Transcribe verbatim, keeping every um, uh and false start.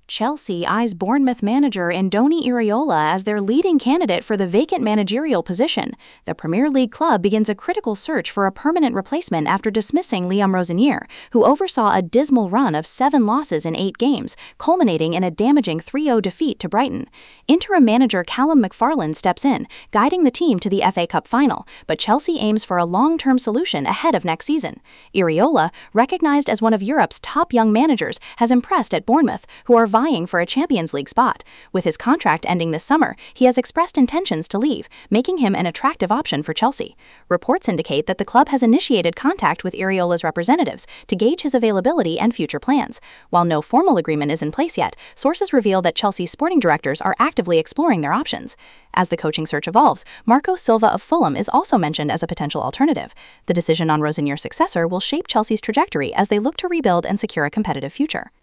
Chelsea eyes Bournemouth manager Andoni Iraola as their leading candidate for the vacant managerial position. The Premier League club begins a critical search for a permanent replacement after dismissing Liam Rosenior, who oversaw a dismal run of seven losses in eight games, culminating in a damaging three nil defeat to Brighton. Interim manager Callum McFarlane steps in, guiding the team to the F A Cup final, but Chelsea aims for a long-term solution ahead of next season. Iraola, recognized as one of Europe's top young managers, has impressed at Bournemouth, who are vying for a Champions League spot. With his contract ending this summer, he has expressed intentions to leave, making him an attractive option for Chelsea. Reports indicate that the club has initiated contact with Iraola's representatives to gauge his availability and future plans. While no formal agreement is in place yet, sources reveal that Chelsea's sporting directors are actively exploring their options. As the coaching search evolves, Marco Silva of Fulham is also mentioned as a potential alternative. The decision on Rosenior's successor will shape Chelsea's trajectory as they look to rebuild and secure a competitive future.